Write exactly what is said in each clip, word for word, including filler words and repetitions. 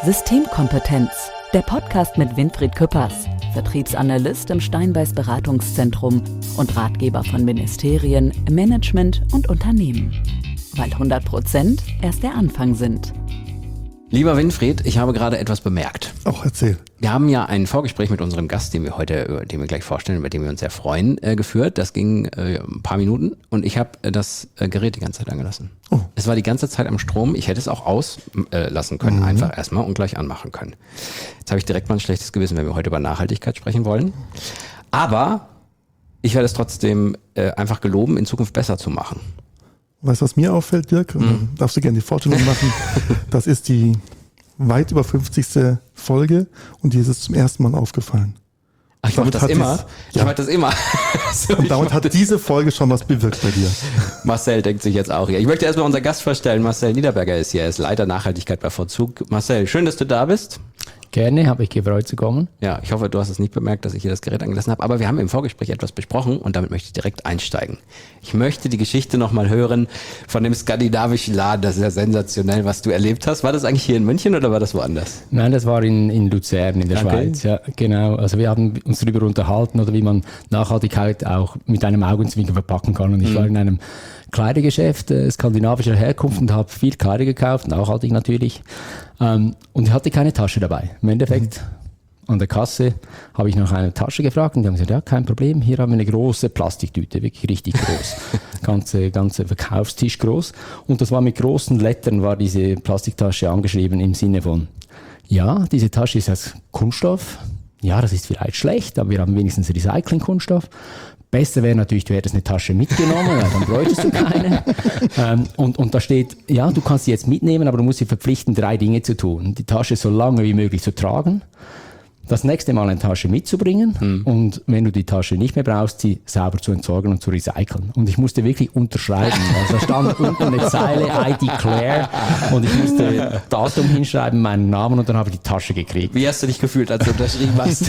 Systemkompetenz, der Podcast mit Winfried Küppers, Vertriebsanalyst im Steinbeis Beratungszentrum und Ratgeber von Ministerien, Management und Unternehmen. Weil hundert Prozent erst der Anfang sind. Lieber Winfried, ich habe gerade etwas bemerkt. Auch erzähl. Wir haben ja ein Vorgespräch mit unserem Gast, den wir heute, den wir gleich vorstellen, über den wir uns sehr freuen, äh, geführt. Das ging äh, ein paar Minuten und ich habe äh, das äh, Gerät die ganze Zeit angelassen. Oh. Es war die ganze Zeit am Strom. Ich hätte es auch auslassen äh, können, mhm. einfach erstmal und gleich anmachen können. Jetzt habe ich direkt mal ein schlechtes Gewissen, wenn wir heute über Nachhaltigkeit sprechen wollen. Aber ich werde es trotzdem äh, einfach geloben, in Zukunft besser zu machen. Weißt du, was mir auffällt, Dirk? Mhm. Darfst du gerne die Vorstellung machen. Das ist die weit über fünfzigste Folge und dir ist es zum ersten Mal aufgefallen. Ach, ich mache das immer. Dies, ich ja. mache das immer. so, und damit hat diese Folge schon was bewirkt bei dir. Marcel denkt sich jetzt auch hier. Ich möchte erstmal unseren Gast vorstellen. Marcel Niederberger ist hier. Er ist Leiter Nachhaltigkeit bei V Z U G. Marcel, schön, dass du da bist. Gerne, habe ich gefreut zu kommen. Ja, ich hoffe, du hast es nicht bemerkt, dass ich hier das Gerät angelassen habe. Aber wir haben im Vorgespräch etwas besprochen und damit möchte ich direkt einsteigen. Ich möchte die Geschichte nochmal hören von dem skandinavischen Laden. Das ist ja sensationell, was du erlebt hast. War das eigentlich hier in München oder war das woanders? Nein, das war in, in Luzern in der okay. Schweiz. Ja, genau. Also wir haben uns darüber unterhalten, oder wie man Nachhaltigkeit auch mit einem Augenzwinkern verpacken kann. Und ich mhm. war in einem Kleidergeschäft äh, skandinavischer Herkunft und habe viel Kleider gekauft, nachhaltig natürlich. Ähm, und ich hatte keine Tasche dabei. Im Endeffekt mhm. an der Kasse habe ich nach einer Tasche gefragt und die haben gesagt, ja, kein Problem, hier haben wir eine große Plastiktüte, wirklich richtig groß. ganze, ganze Verkaufstisch groß. Und das war mit großen Lettern, war diese Plastiktasche angeschrieben im Sinne von, ja, diese Tasche ist aus Kunststoff. Ja, das ist vielleicht schlecht, aber wir haben wenigstens Recycling-Kunststoff. Besser wäre natürlich, du hättest eine Tasche mitgenommen, ja, dann bräuchtest du keine. ähm, und, und da steht, ja, du kannst sie jetzt mitnehmen, aber du musst sie verpflichten, drei Dinge zu tun. Die Tasche so lange wie möglich zu tragen, das nächste Mal eine Tasche mitzubringen hm. und wenn du die Tasche nicht mehr brauchst, sie sauber zu entsorgen und zu recyceln. Und ich musste wirklich unterschreiben. Also da stand unten eine Zeile, I declare, und ich musste Datum hinschreiben, meinen Namen, und dann habe ich die Tasche gekriegt. Wie hast du dich gefühlt, als du unterschrieben hast?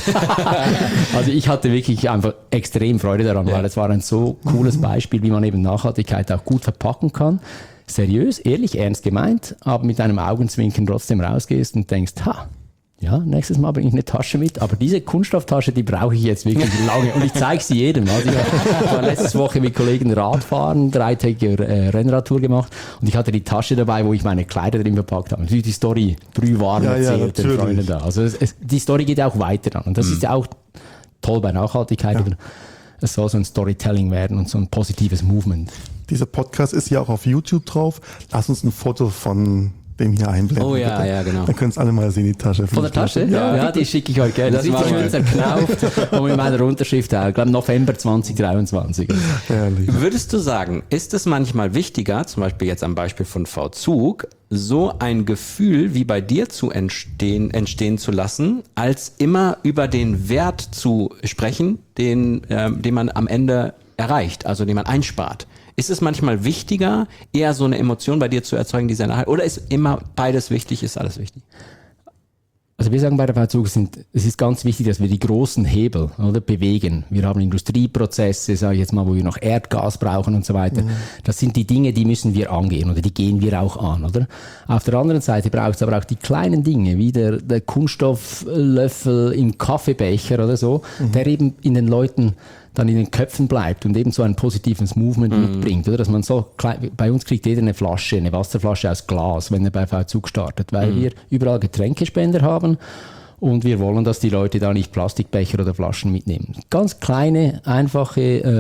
Also ich hatte wirklich einfach extrem Freude daran, ja. weil es war ein so cooles Beispiel, wie man eben Nachhaltigkeit auch gut verpacken kann. Seriös, ehrlich, ernst gemeint, aber mit einem Augenzwinkern trotzdem rausgehst und denkst, ha, ja, nächstes Mal bringe ich eine Tasche mit, aber diese Kunststofftasche, die brauche ich jetzt wirklich lange und ich zeige sie jedem. Also ich war letzte Woche mit Kollegen Radfahren, dreitägige äh, Rennradtour gemacht und ich hatte die Tasche dabei, wo ich meine Kleider drin verpackt habe. Natürlich die Story brühwarm ja, erzählt ja, den Freunden da. Also es, es, die Story geht auch weiter dann und das mhm. ist ja auch toll bei Nachhaltigkeit. Ja. Es soll so ein Storytelling werden und so ein positives Movement. Dieser Podcast ist ja auch auf YouTube drauf. Lass uns ein Foto von dem hier einblenden. Oh ja, bitte. ja, genau. Dann können es alle mal sehen, die Tasche. Von der Tasche? Ja, ja, die schicke ich euch gerne. Das, das ist schön zerknauft und mit meiner Unterschrift auch. Ich glaube November zwanzig dreiundzwanzig. Herrlich. Würdest du sagen, ist es manchmal wichtiger, zum Beispiel jetzt am Beispiel von V Z U G, so ein Gefühl wie bei dir zu entstehen, entstehen zu lassen, als immer über den Wert zu sprechen, den, äh, den man am Ende erreicht, also den man einspart? Ist es manchmal wichtiger, eher so eine Emotion bei dir zu erzeugen, die seine, oder ist immer beides wichtig, ist alles wichtig? Also wir sagen bei der V Z U G, sind, es ist ganz wichtig, dass wir die großen Hebel oder, bewegen. Wir haben Industrieprozesse, sage ich jetzt mal, wo wir noch Erdgas brauchen und so weiter. Mhm. Das sind die Dinge, die müssen wir angehen oder die gehen wir auch an. Oder? Auf der anderen Seite braucht es aber auch die kleinen Dinge, wie der, der Kunststofflöffel im Kaffeebecher oder so, mhm. der eben in den Leuten dann in den Köpfen bleibt und eben so ein positives Movement mm. mitbringt, oder? Dass man so, bei uns kriegt jeder eine Flasche, eine Wasserflasche aus Glas, wenn er bei V Z U G startet, weil mm. wir überall Getränkespender haben und wir wollen, dass die Leute da nicht Plastikbecher oder Flaschen mitnehmen. Ganz kleine, einfache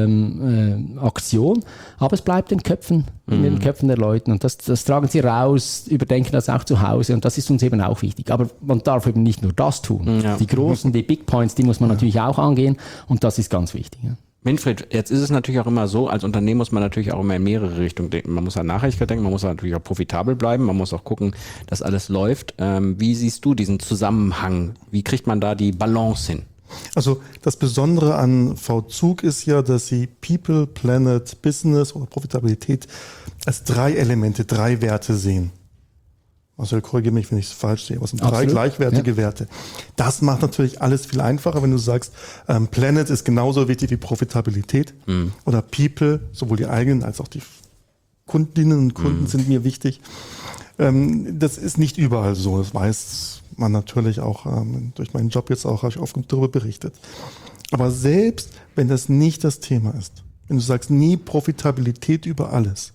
ähm, äh, Aktion, aber es bleibt in den Köpfen, mm. in den Köpfen der Leute und das, das tragen sie raus, überdenken das auch zu Hause und das ist uns eben auch wichtig. Aber man darf eben nicht nur das tun. Ja. Die großen, die Big Points, die muss man ja. natürlich auch angehen und das ist ganz wichtig. Ja. Winfried, jetzt ist es natürlich auch immer so, als Unternehmen muss man natürlich auch immer in mehrere Richtungen denken. Man muss an Nachhaltigkeit denken, man muss natürlich auch profitabel bleiben, man muss auch gucken, dass alles läuft. Ähm, wie siehst du diesen Zusammenhang? Wie kriegt man da die Balance hin? Also das Besondere an V Z U G ist ja, dass sie People, Planet, Business oder Profitabilität als drei Elemente, drei Werte sehen. Also korrigiere mich, wenn ich es falsch sehe. Was sind drei Absolut. gleichwertige ja. Werte? Das macht natürlich alles viel einfacher, wenn du sagst, ähm, Planet ist genauso wichtig wie Profitabilität. Mhm. Oder People, sowohl die eigenen als auch die Kundinnen und Kunden mhm. sind mir wichtig. Ähm, das ist nicht überall so. Das weiß man natürlich auch ähm, durch meinen Job jetzt auch, habe ich oft darüber berichtet. Aber selbst wenn das nicht das Thema ist, wenn du sagst, nie Profitabilität über alles,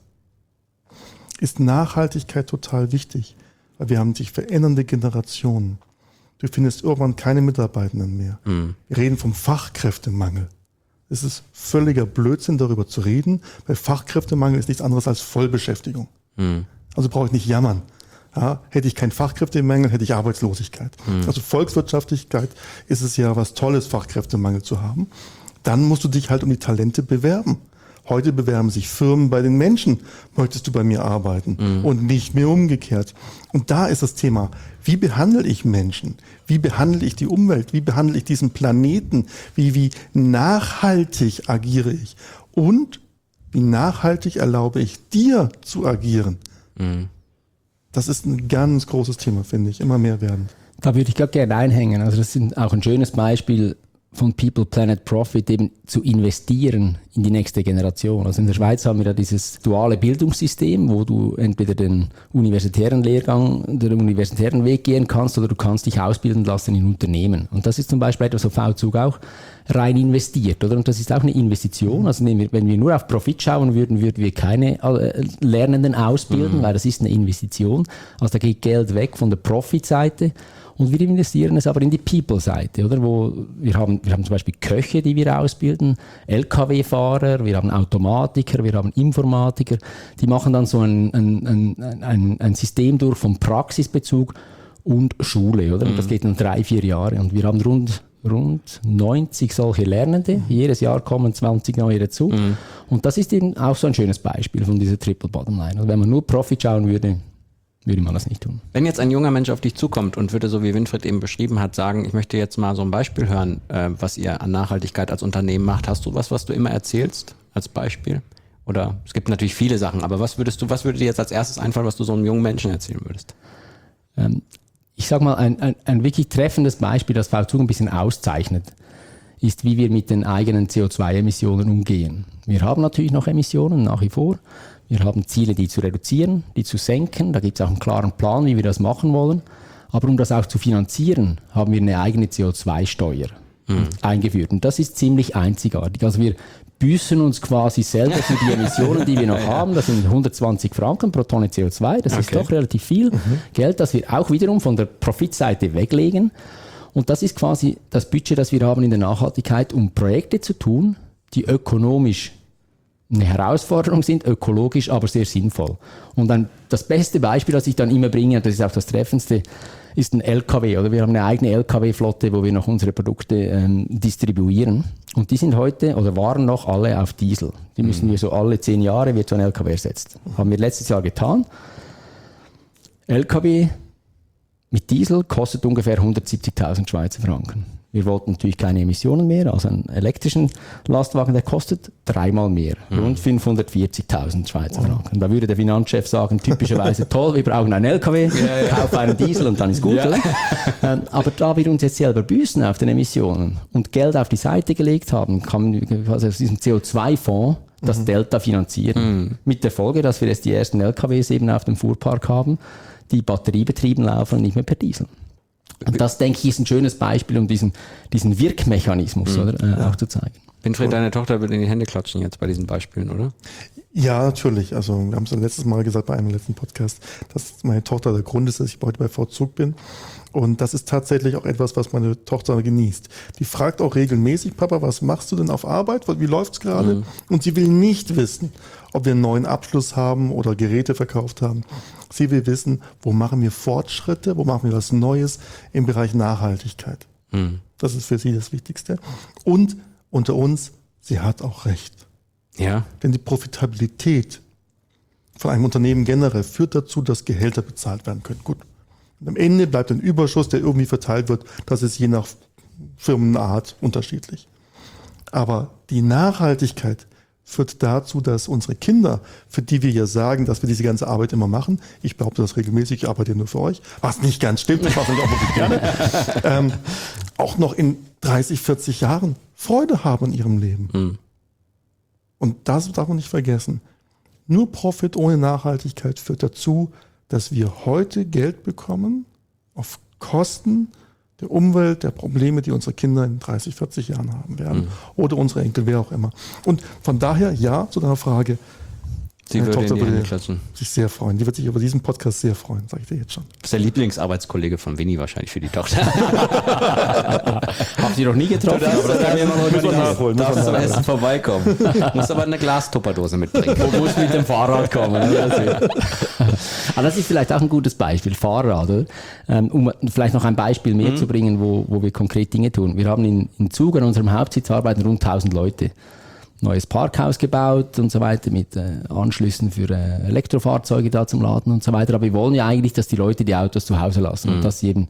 ist Nachhaltigkeit total wichtig, weil wir haben sich verändernde Generationen. Du findest irgendwann keine Mitarbeitenden mehr. Mhm. Wir reden vom Fachkräftemangel. Es ist völliger Blödsinn, darüber zu reden, weil Fachkräftemangel ist nichts anderes als Vollbeschäftigung. Mhm. Also brauche ich nicht jammern. Ja, hätte ich keinen Fachkräftemangel, hätte ich Arbeitslosigkeit. Mhm. Also Volkswirtschaftlichkeit ist es ja was Tolles, Fachkräftemangel zu haben. Dann musst du dich halt um die Talente bewerben. Heute bewerben sich Firmen bei den Menschen, möchtest du bei mir arbeiten mhm. und nicht mehr umgekehrt. Und da ist das Thema, wie behandle ich Menschen? Wie behandle ich die Umwelt? Wie behandle ich diesen Planeten? Wie, wie nachhaltig agiere ich? Und wie nachhaltig erlaube ich dir zu agieren? Mhm. Das ist ein ganz großes Thema, finde ich, immer mehr werden. Da würde ich gerade gerne einhängen. Also das ist auch ein schönes Beispiel von People, Planet, Profit, eben zu investieren in die nächste Generation. Also in der Schweiz haben wir da dieses duale Bildungssystem, wo du entweder den universitären Lehrgang, den universitären Weg gehen kannst oder du kannst dich ausbilden lassen in Unternehmen. Und das ist zum Beispiel etwas, wo V-Zug auch rein investiert, oder? Und das ist auch eine Investition. Also wenn wir nur auf Profit schauen würden, würden wir keine Lernenden ausbilden, mhm. weil das ist eine Investition. Also da geht Geld weg von der Profit-Seite. Und wir investieren es aber in die People-Seite, oder? Wo wir haben, wir haben zum Beispiel Köche, die wir ausbilden, L K W-Fahrer, wir haben Automatiker, wir haben Informatiker. Die machen dann so ein, ein, ein, ein, ein System durch vom Praxisbezug und Schule, oder? Und das geht dann drei, vier Jahre. Und wir haben rund, rund neunzig solche Lernende. Jedes Jahr kommen zwanzig neue dazu. Mhm. Und das ist eben auch so ein schönes Beispiel von dieser Triple Bottom Line. Also wenn man nur Profit schauen würde, würde man das nicht tun. Wenn jetzt ein junger Mensch auf dich zukommt und würde, so wie Winfried eben beschrieben hat, sagen, ich möchte jetzt mal so ein Beispiel hören, äh, was ihr an Nachhaltigkeit als Unternehmen macht. Hast du was, was du immer erzählst als Beispiel? Oder es gibt natürlich viele Sachen, aber was würdest du, was würde dir jetzt als erstes einfallen, was du so einem jungen Menschen erzählen würdest? Ähm, ich sag mal, ein, ein, ein wirklich treffendes Beispiel, das V-Zug ein bisschen auszeichnet, ist, wie wir mit den eigenen C O zwei Emissionen umgehen. Wir haben natürlich noch Emissionen nach wie vor. Wir haben Ziele, die zu reduzieren, die zu senken. Da gibt es auch einen klaren Plan, wie wir das machen wollen. Aber um das auch zu finanzieren, haben wir eine eigene C O zwei Steuer mhm. eingeführt. Und das ist ziemlich einzigartig. Also wir büßen uns quasi selber für die Emissionen, die wir noch haben. Das sind hundertzwanzig Franken pro Tonne C O zwei. Das okay. ist doch relativ viel mhm. Geld, das wir auch wiederum von der Profitseite weglegen. Und das ist quasi das Budget, das wir haben in der Nachhaltigkeit, um Projekte zu tun, die ökonomisch eine Herausforderung sind, ökologisch, aber sehr sinnvoll. Und dann das beste Beispiel, das ich dann immer bringe, und das ist auch das Treffendste, ist ein L K W. Oder wir haben eine eigene L K W-Flotte, wo wir noch unsere Produkte ähm, distribuieren. Und die sind heute oder waren noch alle auf Diesel. Die müssen mhm. wir so alle zehn Jahre wird so ein L K W ersetzt. Haben wir letztes Jahr getan. L K W mit Diesel kostet ungefähr hundertsiebzigtausend Schweizer Franken. Wir wollten natürlich keine Emissionen mehr, also einen elektrischen Lastwagen, der kostet dreimal mehr, mhm. rund fünfhundertvierzigtausend Schweizer Franken. Oh. Da würde der Finanzchef sagen, typischerweise toll, wir brauchen einen L K W, ja, ja. kauf einen Diesel und dann ist gut. Ja. Ähm, aber da wir uns jetzt selber büßen auf den Emissionen und Geld auf die Seite gelegt haben, kann man also aus diesem C O zwei Fonds das mhm. Delta finanzieren. Mhm. Mit der Folge, dass wir jetzt die ersten L K Ws eben auf dem Fuhrpark haben, die batteriebetrieben laufen und nicht mehr per Diesel. Und das, denke ich, ist ein schönes Beispiel, um diesen, diesen Wirkmechanismus mhm. oder, äh, ja. auch zu zeigen. Winfried, deine Tochter wird in die Hände klatschen jetzt bei diesen Beispielen, oder? Ja, natürlich. Also wir haben es letztes Mal gesagt bei einem letzten Podcast, dass meine Tochter der Grund ist, dass ich heute bei V-Zug bin. Und das ist tatsächlich auch etwas, was meine Tochter genießt. Die fragt auch regelmäßig, Papa, was machst du denn auf Arbeit? Wie läuft's gerade? Mhm. Und sie will nicht wissen, ob wir einen neuen Abschluss haben oder Geräte verkauft haben. Sie will wissen, wo machen wir Fortschritte, wo machen wir was Neues im Bereich Nachhaltigkeit. Mhm. Das ist für sie das Wichtigste. Und unter uns, sie hat auch recht. Ja. Denn die Profitabilität von einem Unternehmen generell führt dazu, dass Gehälter bezahlt werden können. Gut. Und am Ende bleibt ein Überschuss, der irgendwie verteilt wird. Das ist je nach Firmenart unterschiedlich. Aber die Nachhaltigkeit führt dazu, dass unsere Kinder, für die wir ja sagen, dass wir diese ganze Arbeit immer machen, ich behaupte das regelmäßig, ich arbeite nur für euch, was nicht ganz stimmt, ich mache das auch wirklich gerne, ähm, auch noch in dreißig, vierzig Jahren Freude haben in ihrem Leben. Mhm. Und das darf man nicht vergessen. Nur Profit ohne Nachhaltigkeit führt dazu, dass wir heute Geld bekommen, auf Kosten der Umwelt, der Probleme, die unsere Kinder in dreißig, vierzig Jahren haben werden. Mhm. Oder unsere Enkel, wer auch immer. Und von daher, ja, zu deiner Frage, Sie meine würde Tochter in die Hände würde klatschen. sich sehr freuen. Die wird sich über diesen Podcast sehr freuen, sage ich dir jetzt schon. Das ist der Lieblingsarbeitskollege von Winnie wahrscheinlich für die Tochter. Habt ihr noch nie getroffen? Du darfst, aber das das kann muss man nachholen. Du darfst zum Essen vorbeikommen. Musst aber eine Glastupperdose mitbringen. Du musst mit dem Fahrrad kommen. Aber das ist vielleicht auch ein gutes Beispiel, Fahrrad. Oder? Um vielleicht noch ein Beispiel mehr mhm. zu bringen, wo, wo wir konkret Dinge tun. Wir haben in, in Zug an unserem Hauptsitz arbeiten rund tausend Leute. Neues Parkhaus gebaut und so weiter mit äh, Anschlüssen für äh, Elektrofahrzeuge da zum Laden und so weiter. Aber wir wollen ja eigentlich, dass die Leute die Autos zu Hause lassen mhm. und dass sie eben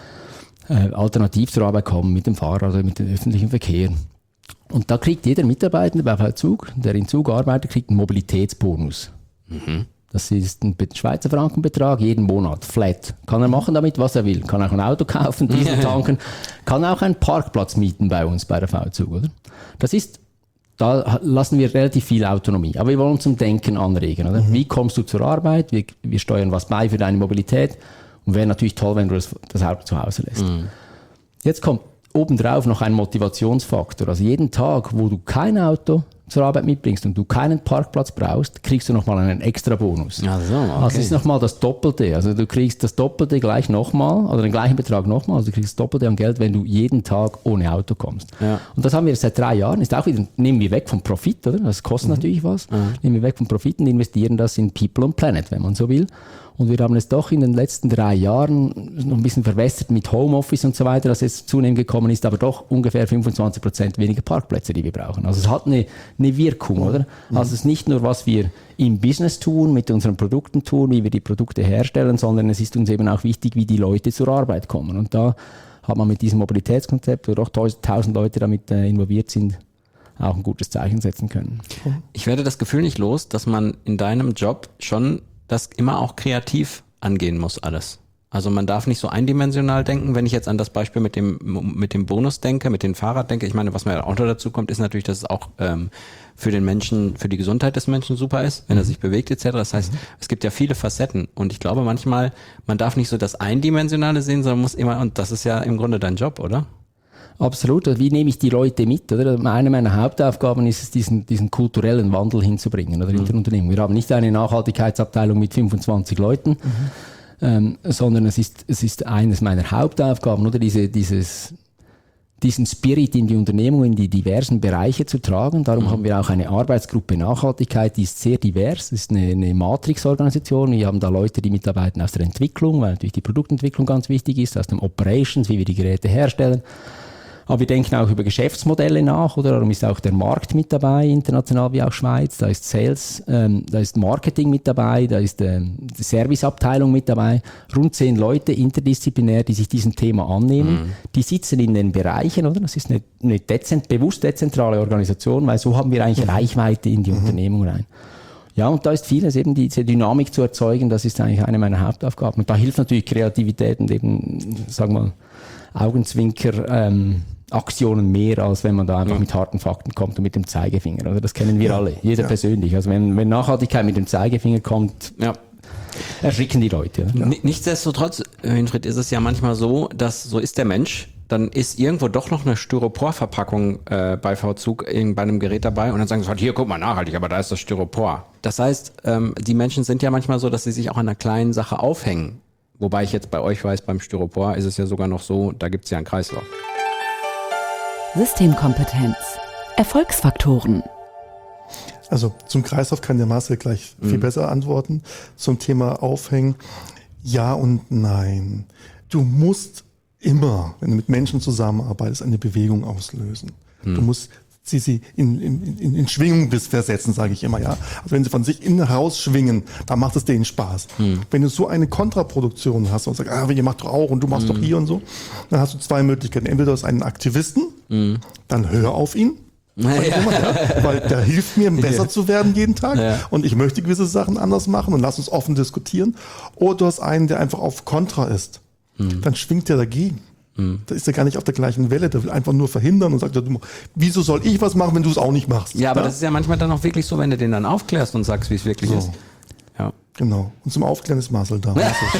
äh, alternativ zur Arbeit kommen mit dem Fahrrad oder mit dem öffentlichen Verkehr. Und da kriegt jeder Mitarbeitende bei V W Zug, der in Zug arbeitet, kriegt einen Mobilitätsbonus. Mhm. Das ist ein Schweizer Frankenbetrag jeden Monat, flat. Kann er machen damit, was er will. Kann auch ein Auto kaufen, Diesel tanken, kann auch einen Parkplatz mieten bei uns bei der V W Zug, oder? Das ist Da lassen wir relativ viel Autonomie. Aber wir wollen zum Denken anregen. Oder? Mhm. Wie kommst du zur Arbeit? Wir, wir steuern was bei für deine Mobilität. Und wäre natürlich toll, wenn du das, das Auto zu Hause lässt. Mhm. Jetzt kommt obendrauf noch ein Motivationsfaktor. Also jeden Tag, wo du kein Auto zur Arbeit mitbringst und du keinen Parkplatz brauchst, kriegst du nochmal einen extra Bonus. Ach so, okay. Also das ist nochmal das Doppelte. Also du kriegst das Doppelte gleich nochmal, oder den gleichen Betrag nochmal. Also du kriegst das Doppelte an Geld, wenn du jeden Tag ohne Auto kommst. Ja. Und das haben wir seit drei Jahren. Ist auch wieder, nehmen wir weg vom Profit, oder? Das kostet mhm. natürlich was. Mhm. Nehmen wir weg vom Profit und investieren das in People und Planet, wenn man so will. Und wir haben es doch in den letzten drei Jahren noch ein bisschen verwässert mit Homeoffice und so weiter, dass es zunehmend gekommen ist, aber doch ungefähr fünfundzwanzig Prozent weniger Parkplätze, die wir brauchen. Also es hat eine, eine Wirkung, oder? Mhm. Also es ist nicht nur, was wir im Business tun, mit unseren Produkten tun, wie wir die Produkte herstellen, sondern es ist uns eben auch wichtig, wie die Leute zur Arbeit kommen. Und da hat man mit diesem Mobilitätskonzept, wo doch tausend Leute damit äh, involviert sind, auch ein gutes Zeichen setzen können. Ich werde das Gefühl nicht los, dass man in deinem Job schon das immer auch kreativ angehen muss alles. Also man darf nicht so eindimensional denken. Wenn ich jetzt an das Beispiel mit dem mit dem Bonus denke, mit dem Fahrrad denke, ich meine, was mir auch noch dazu kommt, ist natürlich, dass es auch ähm, für den Menschen, für die Gesundheit des Menschen super ist, wenn er sich bewegt et cetera. Das heißt, mhm. es gibt ja viele Facetten und ich glaube manchmal, man darf nicht so das Eindimensionale sehen, sondern muss immer, und das ist ja im Grunde dein Job, oder? Absolut. Wie nehme ich die Leute mit? Oder? Eine meiner Hauptaufgaben ist es, diesen, diesen kulturellen Wandel hinzubringen, oder, in der Unternehmung. Wir haben nicht eine Nachhaltigkeitsabteilung mit fünfundzwanzig Leuten, mhm. ähm, sondern es ist, es ist eines meiner Hauptaufgaben, oder diese, dieses, diesen Spirit in die Unternehmung, in die diversen Bereiche zu tragen. Darum mhm. haben wir auch eine Arbeitsgruppe Nachhaltigkeit, die ist sehr divers. Das ist eine, eine Matrix-Organisation. Wir haben da Leute, die mitarbeiten aus der Entwicklung, weil natürlich die Produktentwicklung ganz wichtig ist, aus dem Operations, wie wir die Geräte herstellen. Aber wir denken auch über Geschäftsmodelle nach, oder? Darum ist auch der Markt mit dabei, international wie auch Schweiz. Da ist Sales, ähm, da ist Marketing mit dabei, da ist ähm, die Serviceabteilung mit dabei. Rund zehn Leute interdisziplinär, die sich diesem Thema annehmen. Mhm. Die sitzen in den Bereichen, oder? Das ist eine, eine dezent, bewusst dezentrale Organisation, weil so haben wir eigentlich mhm. Reichweite in die mhm. Unternehmung rein. Ja, und da ist vieles eben, diese Dynamik zu erzeugen, das ist eigentlich eine meiner Hauptaufgaben. Und da hilft natürlich Kreativität und eben, sagen wir mal, Augenzwinker, ähm, Aktionen mehr, als wenn man da einfach ja. mit harten Fakten kommt und mit dem Zeigefinger. Also das kennen wir ja. alle, jeder ja. persönlich. Also wenn, wenn Nachhaltigkeit mit dem Zeigefinger kommt, ja. erschricken die Leute. Ja. Nichtsdestotrotz, Winfried, ist es ja manchmal so, dass so ist der Mensch, dann ist irgendwo doch noch eine Styroporverpackung äh, bei V W Zug bei einem Gerät dabei und dann sagen sie, hier, guck mal, nachhaltig, aber da ist das Styropor. Das heißt, ähm, die Menschen sind ja manchmal so, dass sie sich auch an einer kleinen Sache aufhängen. Wobei ich jetzt bei euch weiß, beim Styropor ist es ja sogar noch so, da gibt es ja einen Kreislauf. Systemkompetenz. Erfolgsfaktoren. Also zum Kreislauf kann der Marcel gleich viel mhm. besser antworten. Zum Thema Aufhängen, ja und nein. Du musst immer, wenn du mit Menschen zusammenarbeitest, eine Bewegung auslösen. Mhm. Du musst sie, sie in, in, in, in Schwingung bis versetzen, sage ich immer. Ja. Also wenn sie von sich innen raus schwingen, dann macht es denen Spaß. Mhm. Wenn du so eine Kontraproduktion hast und sagst, ah, ihr macht doch auch und du machst mhm. doch hier und so, dann hast du zwei Möglichkeiten. Entweder du hast einen Aktivisten, mhm. dann hör auf ihn. Ja. Immer, ja, weil der hilft mir, besser ja. zu werden jeden Tag. Ja. Und ich möchte gewisse Sachen anders machen und lass uns offen diskutieren. Oder du hast einen, der einfach auf Kontra ist. Mhm. Dann schwingt der dagegen. Mhm. Da ist er gar nicht auf der gleichen Welle. Der will einfach nur verhindern und sagt, wieso soll ich was machen, wenn du es auch nicht machst? Ja, aber ja? das ist ja manchmal dann auch wirklich so, wenn du den dann aufklärst und sagst, wie es wirklich so ist. Ja. Genau. Und zum Aufklären ist Marcel da.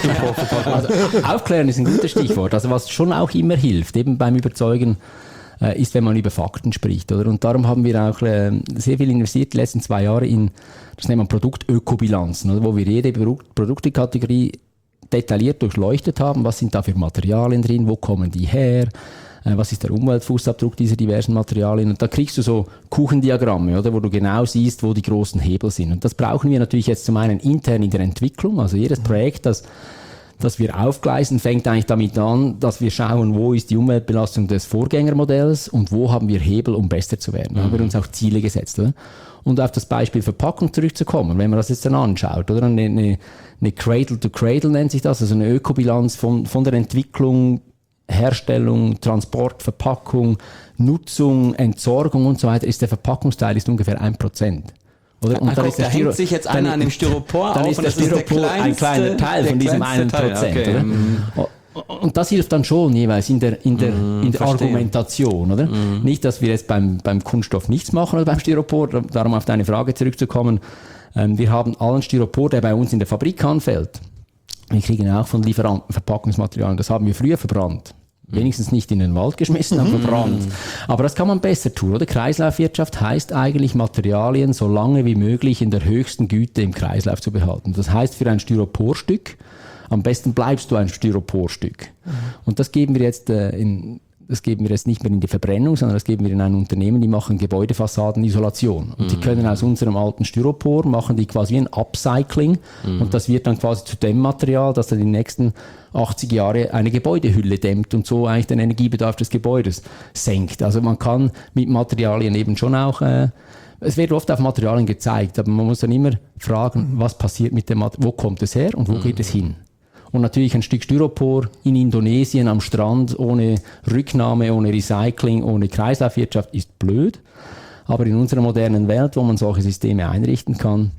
Also, Aufklären ist ein gutes Stichwort. Also was schon auch immer hilft, eben beim Überzeugen, äh, ist, wenn man über Fakten spricht, oder? Und darum haben wir auch äh, sehr viel investiert die letzten zwei Jahre in, das nennt man Produktökobilanzen, oder? Wo wir jede Produkt- Produktekategorie detailliert durchleuchtet haben. Was sind da für Materialien drin? Wo kommen die her? Was ist der Umweltfußabdruck dieser diversen Materialien? Und da kriegst du so Kuchendiagramme, oder, wo du genau siehst, wo die großen Hebel sind. Und das brauchen wir natürlich jetzt zum einen intern in der Entwicklung. Also jedes Projekt, das, das wir aufgleisen, fängt eigentlich damit an, dass wir schauen, wo ist die Umweltbelastung des Vorgängermodells und wo haben wir Hebel, um besser zu werden. Da haben wir uns auch Ziele gesetzt, oder? Und auf das Beispiel Verpackung zurückzukommen, wenn man das jetzt dann anschaut, oder? Eine, eine, eine Cradle to Cradle nennt sich das, also eine Ökobilanz von, von der Entwicklung, Herstellung, Transport, Verpackung, Nutzung, Entsorgung und so weiter, ist der Verpackungsteil ist ungefähr ein Prozent. Oder? Und Ach, dann guck, ist der da Styro- hängt sich jetzt einer an dem Styropor dann auf ist und der das ist der Styropor ein kleiner Teil der von diesem kleinste einen Teil. Prozent. Okay. Oder? Mhm. Und das hilft dann schon jeweils in der, in der, Mhm, in der verstehe. Argumentation, oder? Mhm. Nicht, dass wir jetzt beim, beim Kunststoff nichts machen oder beim Styropor, darum auf deine Frage zurückzukommen. Ähm, wir haben allen Styropor, der bei uns in der Fabrik anfällt. Wir kriegen auch von Lieferanten Verpackungsmaterialien. Das haben wir früher verbrannt. Wenigstens nicht in den Wald geschmissen, aber verbrannt. Aber das kann man besser tun, oder? Kreislaufwirtschaft heißt eigentlich, Materialien so lange wie möglich in der höchsten Güte im Kreislauf zu behalten. Das heißt, für ein Styroporstück, am besten bleibst du ein Styroporstück. Mhm. Und das geben wir jetzt äh, in, das geben wir jetzt nicht mehr in die Verbrennung, sondern das geben wir in ein Unternehmen, die machen Gebäudefassadenisolation. Und mhm. die können aus unserem alten Styropor, machen die quasi ein Upcycling. Mhm. Und das wird dann quasi zu dem Material, das dann die nächsten achtzig Jahre eine Gebäudehülle dämmt und so eigentlich den Energiebedarf des Gebäudes senkt. Also man kann mit Materialien eben schon auch, äh, es wird oft auf Materialien gezeigt, aber man muss dann immer fragen, was passiert mit dem Material, wo kommt es her und wo mhm. geht es hin? Und natürlich ein Stück Styropor in Indonesien am Strand ohne Rücknahme, ohne Recycling, ohne Kreislaufwirtschaft ist blöd. Aber in unserer modernen Welt, wo man solche Systeme einrichten kann,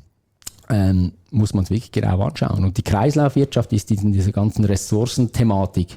ähm, muss man es wirklich genau anschauen. Und die Kreislaufwirtschaft ist in dieser ganzen Ressourcenthematik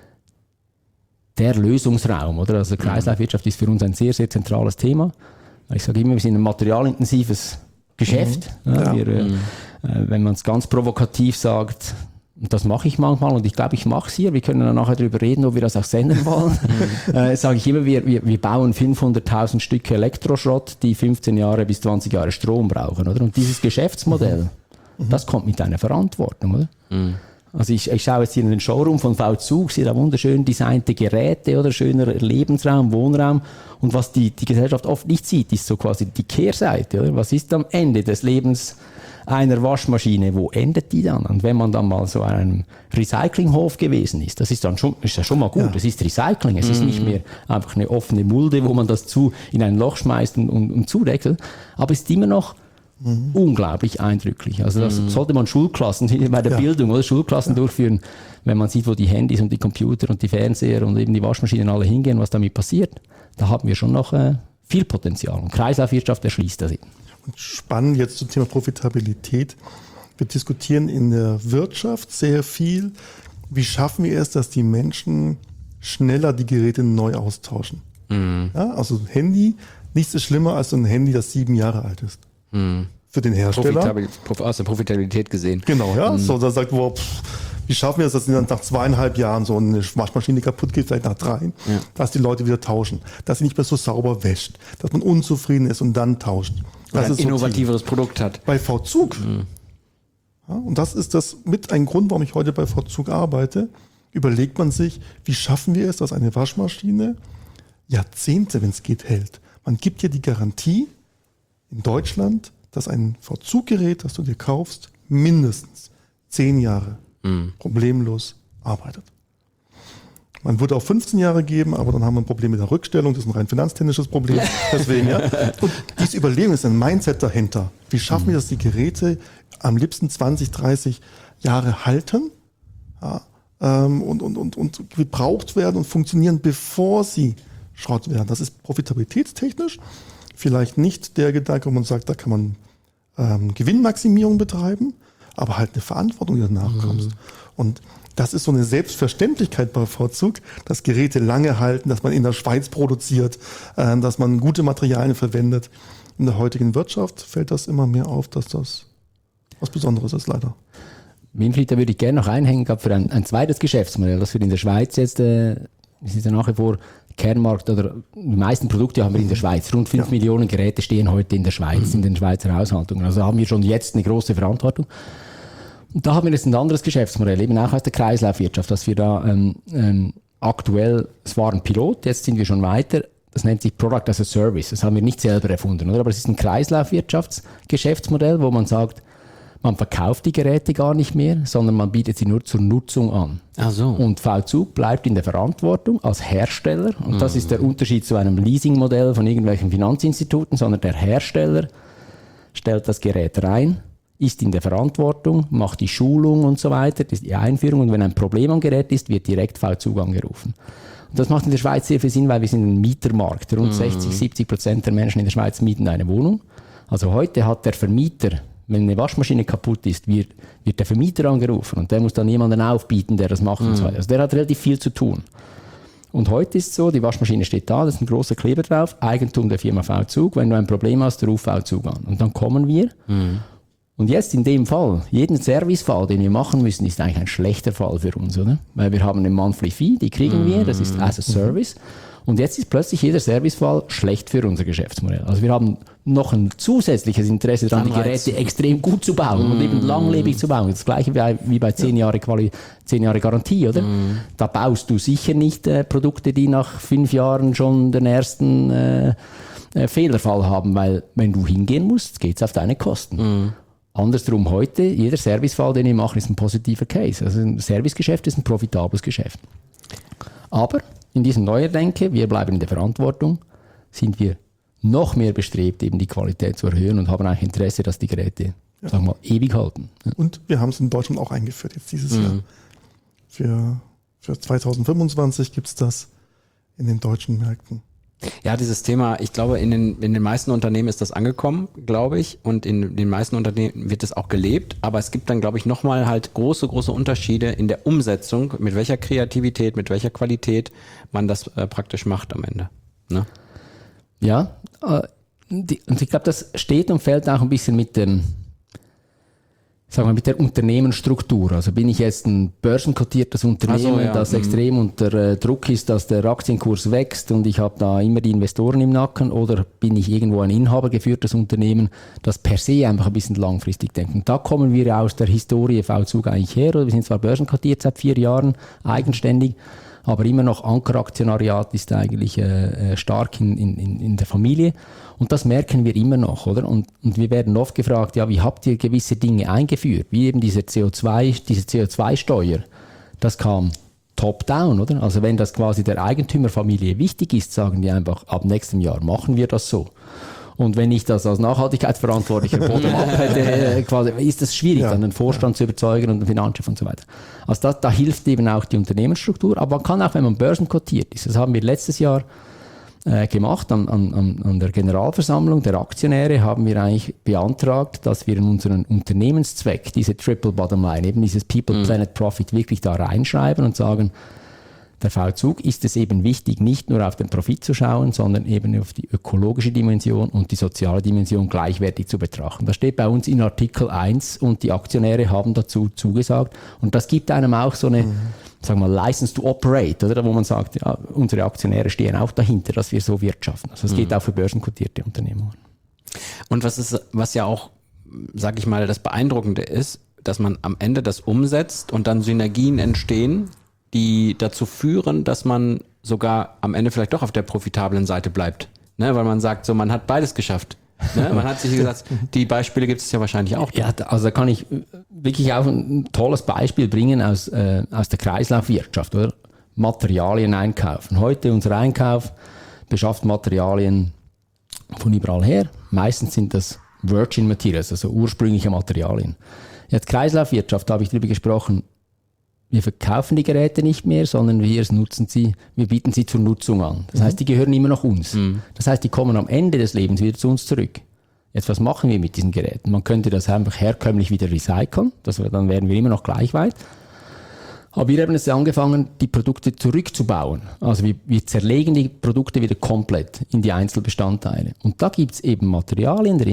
der Lösungsraum, oder? Also Kreislaufwirtschaft ist für uns ein sehr, sehr zentrales Thema. Ich sage immer, wir sind ein materialintensives Geschäft. Mhm. Ja, wir, äh, mhm. äh, wenn man es ganz provokativ sagt, und das mache ich manchmal und ich glaube, ich mache es hier. Wir können dann nachher darüber reden, ob wir das auch senden wollen. Mhm. Äh, sage ich immer, wir, wir, wir bauen fünfhunderttausend Stücke Elektroschrott, die fünfzehn Jahre bis zwanzig Jahre Strom brauchen, oder? Und dieses Geschäftsmodell, mhm. das kommt mit einer Verantwortung, oder? Mhm. Also ich, ich schaue jetzt hier in den Showroom von V-Zug, sehe da wunderschön designte Geräte oder schöner Lebensraum, Wohnraum. Und was die, die Gesellschaft oft nicht sieht, ist so quasi die Kehrseite, oder? Was ist am Ende des Lebens einer Waschmaschine, wo endet die dann? Und wenn man dann mal so an einem Recyclinghof gewesen ist, das ist dann schon, ist ja schon mal gut. Ja. Es ist Recycling, es mm. ist nicht mehr einfach eine offene Mulde, wo man das zu, in ein Loch schmeißt und, und, und zudeckt. Aber es ist immer noch mm. unglaublich eindrücklich. Also das mm. sollte man Schulklassen, bei der ja. Bildung oder Schulklassen ja. durchführen, wenn man sieht, wo die Handys und die Computer und die Fernseher und eben die Waschmaschinen alle hingehen, was damit passiert. Da haben wir schon noch äh, viel Potenzial. Und Kreislaufwirtschaft erschließt das eben. Und spannend jetzt zum Thema Profitabilität. Wir diskutieren in der Wirtschaft sehr viel. Wie schaffen wir es, dass die Menschen schneller die Geräte neu austauschen? Mhm. Ja, also Handy, nichts ist schlimmer als so ein Handy, das sieben Jahre alt ist. Mhm. Für den Hersteller. Profitabil- aus der Profitabilität gesehen. Genau, ja. Mhm. So, da sagt, wow, pff, wie schaffen wir es, dass nach zweieinhalb Jahren so eine Waschmaschine kaputt geht, vielleicht nach drei, ja. dass die Leute wieder tauschen, dass sie nicht mehr so sauber wäscht, dass man unzufrieden ist und dann tauscht. Dass ein innovativeres Produkt hat. Bei V-Zug. Mhm. Ja, und das ist das mit ein Grund, warum ich heute bei V-Zug arbeite. Überlegt man sich, wie schaffen wir es, dass eine Waschmaschine Jahrzehnte, wenn es geht, hält. Man gibt dir die Garantie in Deutschland, dass ein V-Zug-Gerät, das du dir kaufst, mindestens zehn Jahre mhm. problemlos arbeitet. Man würde auch fünfzehn Jahre geben, aber dann haben wir ein Problem mit der Rückstellung. Das ist ein rein finanztechnisches Problem. Deswegen, ja. Und diese Überlegung ist ein Mindset dahinter. Wie schaffen wir, dass die Geräte am liebsten zwanzig, dreißig Jahre halten, ja, ähm, und, und, und, und gebraucht werden und funktionieren, bevor sie Schrott werden? Das ist profitabilitätstechnisch vielleicht nicht der Gedanke, wo man sagt, da kann man ähm, Gewinnmaximierung betreiben, aber halt eine Verantwortung, die danach mhm. kommt. Und das ist so eine Selbstverständlichkeit bei V-Zug, dass Geräte lange halten, dass man in der Schweiz produziert, äh, dass man gute Materialien verwendet. In der heutigen Wirtschaft fällt das immer mehr auf, dass das was Besonderes ist leider. Winfried, da würde ich gerne noch einhängen, gerade für ein, ein zweites Geschäftsmodell, das wir in der Schweiz jetzt, äh, das ist ja nach wie vor Kernmarkt, oder die meisten Produkte haben wir in der Schweiz. Rund fünf ja. Millionen Geräte stehen heute in der Schweiz, mhm. in den Schweizer Haushaltungen. Also haben wir schon jetzt eine große Verantwortung. Und da haben wir jetzt ein anderes Geschäftsmodell, eben auch aus der Kreislaufwirtschaft, dass wir da ähm, ähm, aktuell, es war ein Pilot, jetzt sind wir schon weiter, das nennt sich Product as a Service. Das haben wir nicht selber erfunden, oder? Aber es ist ein Kreislaufwirtschaftsgeschäftsmodell, wo man sagt, man verkauft die Geräte gar nicht mehr, sondern man bietet sie nur zur Nutzung an. Ach so. Und V-Zug bleibt in der Verantwortung als Hersteller. Und mm. das ist der Unterschied zu einem Leasingmodell von irgendwelchen Finanzinstituten, sondern der Hersteller stellt das Gerät rein, ist in der Verantwortung, macht die Schulung und so weiter, die Einführung. Und wenn ein Problem am Gerät ist, wird direkt V-Zug angerufen. Und das macht in der Schweiz sehr viel Sinn, weil wir sind ein Mietermarkt. Rund mm. sechzig, siebzig Prozent der Menschen in der Schweiz mieten eine Wohnung. Also heute hat der Vermieter, wenn eine Waschmaschine kaputt ist, wird, wird der Vermieter angerufen und der muss dann jemanden aufbieten, der das macht. Mm. Und so weiter. Also der hat relativ viel zu tun. Und heute ist es so, die Waschmaschine steht da, da ist ein großer Kleber drauf, Eigentum der Firma V-Zug. Wenn du ein Problem hast, ruf V-Zug an. Und dann kommen wir. Mm. Und jetzt in dem Fall, jeden Servicefall, den wir machen müssen, ist eigentlich ein schlechter Fall für uns, oder? Weil wir haben eine Monthly Fee, die kriegen mm. wir, das ist as a Service. Und jetzt ist plötzlich jeder Servicefall schlecht für unser Geschäftsmodell. Also wir haben noch ein zusätzliches Interesse daran, die Geräte extrem gut zu bauen mm. und eben langlebig zu bauen. Das gleiche wie, wie bei zehn Jahre Quali- zehn Jahre Garantie, oder? Mm. Da baust du sicher nicht äh, Produkte, die nach fünf Jahren schon den ersten äh, äh, Fehlerfall haben, weil wenn du hingehen musst, geht's auf deine Kosten. Mm. Andersrum heute, jeder Servicefall, den ich mache, ist ein positiver Case. Also ein Servicegeschäft ist ein profitables Geschäft. Aber in diesem neuen Denken, wir bleiben in der Verantwortung, sind wir noch mehr bestrebt, eben die Qualität zu erhöhen und haben eigentlich Interesse, dass die Geräte, ja. sagen wir mal, ewig halten. Ja. Und wir haben es in Deutschland auch eingeführt, jetzt dieses mhm. Jahr. Für, für zwanzig fünfundzwanzig gibt es das in den deutschen Märkten. Ja, dieses Thema, ich glaube, in den, in den meisten Unternehmen ist das angekommen, glaube ich, und in den meisten Unternehmen wird es auch gelebt, aber es gibt dann, glaube ich, nochmal halt große, große Unterschiede in der Umsetzung, mit welcher Kreativität, mit welcher Qualität man das äh, praktisch macht am Ende. Ne? Ja, äh, die, und ich glaube, das steht und fällt auch ein bisschen mit dem, sagen wir, mit der Unternehmensstruktur. Also bin ich jetzt ein börsenkotiertes Unternehmen, so, ja. das mhm. extrem unter äh, Druck ist, dass der Aktienkurs wächst und ich habe da immer die Investoren im Nacken, oder bin ich irgendwo ein inhabergeführtes Unternehmen, das per se einfach ein bisschen langfristig denkt. Und da kommen wir aus der Historie V-Zug eigentlich her. Oder wir sind zwar börsenkotiert seit vier Jahren, eigenständig, aber immer noch Ankeraktionariat ist eigentlich äh, stark in, in, in der Familie. Und das merken wir immer noch, oder? Und, und wir werden oft gefragt, ja, wie habt ihr gewisse Dinge eingeführt? Wie eben diese C O zwei, diese C O zwei Steuer. Das kam top-down, oder? Also wenn das quasi der Eigentümerfamilie wichtig ist, sagen die einfach, ab nächstem Jahr machen wir das so. Und wenn ich das als Nachhaltigkeitsverantwortlicher bottom-up hätte, quasi, ist das schwierig, ja, dann den Vorstand ja. zu überzeugen und den Finanzchef und so weiter. Also das, da hilft eben auch die Unternehmensstruktur. Aber man kann auch, wenn man börsenkotiert ist, das haben wir letztes Jahr äh, gemacht, an, an, an der Generalversammlung der Aktionäre haben wir eigentlich beantragt, dass wir in unseren Unternehmenszweck diese Triple Bottom Line, eben dieses People, mhm. Planet, Profit wirklich da reinschreiben und sagen, der V-Zug ist es eben wichtig, nicht nur auf den Profit zu schauen, sondern eben auf die ökologische Dimension und die soziale Dimension gleichwertig zu betrachten. Das steht bei uns in Artikel eins und die Aktionäre haben dazu zugesagt. Und das gibt einem auch so eine, mhm. sagen wir mal, License to Operate, oder? Wo man sagt, ja, unsere Aktionäre stehen auch dahinter, dass wir so wirtschaften. Also es mhm. geht auch für börsenkotierte Unternehmungen. Und was ist, was ja auch, sag ich mal, das Beeindruckende ist, dass man am Ende das umsetzt und dann Synergien entstehen, die dazu führen, dass man sogar am Ende vielleicht doch auf der profitablen Seite bleibt. Ne? Weil man sagt, so, man hat beides geschafft. Ne? Man hat sich gesagt, die Beispiele gibt es ja wahrscheinlich auch. Ja, also da kann ich wirklich auch ein tolles Beispiel bringen aus, äh, aus der Kreislaufwirtschaft, oder? Materialien einkaufen. Heute unser Einkauf beschafft Materialien von überall her. Meistens sind das Virgin Materials, also ursprüngliche Materialien. Jetzt Kreislaufwirtschaft, da habe ich darüber gesprochen. Wir verkaufen die Geräte nicht mehr, sondern wir nutzen sie, wir bieten sie zur Nutzung an. Das mhm. heißt, die gehören immer noch uns. Mhm. Das heißt, die kommen am Ende des Lebens wieder zu uns zurück. Jetzt, was machen wir mit diesen Geräten? Man könnte das einfach herkömmlich wieder recyceln, das, dann wären wir immer noch gleich weit. Aber wir haben jetzt angefangen, die Produkte zurückzubauen. Also wir, wir zerlegen die Produkte wieder komplett in die Einzelbestandteile. Und da gibt's eben Materialien drin,